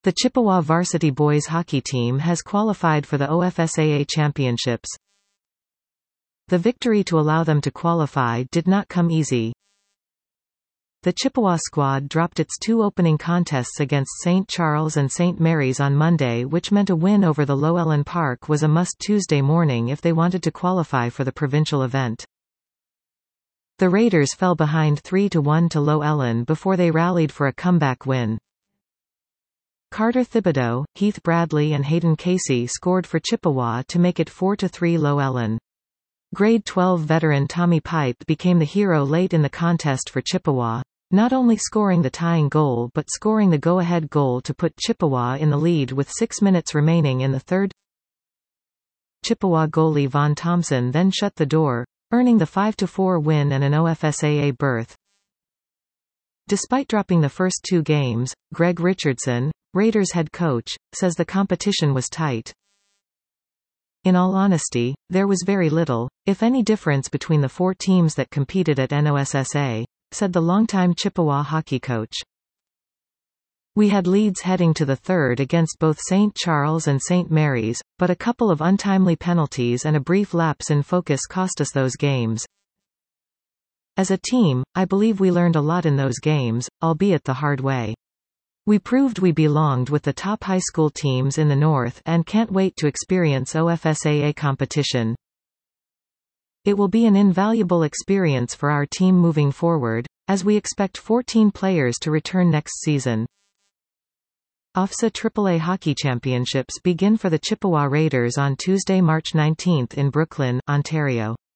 The Chippewa varsity boys hockey team has qualified for the OFSAA championships. The victory to allow them to qualify did not come easy. The Chippewa squad dropped its two opening contests against St. Charles and St. Mary's on Monday, which meant a win over the Llewellyn Park was a must Tuesday morning if they wanted to qualify for the provincial event. The Raiders fell behind 3-1 to Llewellyn before they rallied for a comeback win. Carter Thibodeau, Heath Bradley and Hayden Casey scored for Chippewa to make it 4-3 Llewellyn. Grade 12 veteran Tommy Pipe became the hero late in the contest for Chippewa, not only scoring the tying goal but scoring the go-ahead goal to put Chippewa in the lead with 6 minutes remaining in the third. Chippewa goalie Vaughn Thompson then shut the door, earning the 5-4 win and an OFSAA berth. Despite dropping the first two games, Greg Richardson, Raiders head coach, says the competition was tight. In all honesty, there was very little, if any, difference between the four teams that competed at NOSSA, said the longtime Chippewa hockey coach. We had leads heading to the third against both St. Charles and St. Mary's, but a couple of untimely penalties and a brief lapse in focus cost us those games. As a team, I believe we learned a lot in those games, albeit the hard way. We proved we belonged with the top high school teams in the North and can't wait to experience OFSAA competition. It will be an invaluable experience for our team moving forward, as we expect 14 players to return next season. OFSA AAA Hockey Championships begin for the Chippewa Raiders on Tuesday, March 19 in Brooklyn, Ontario.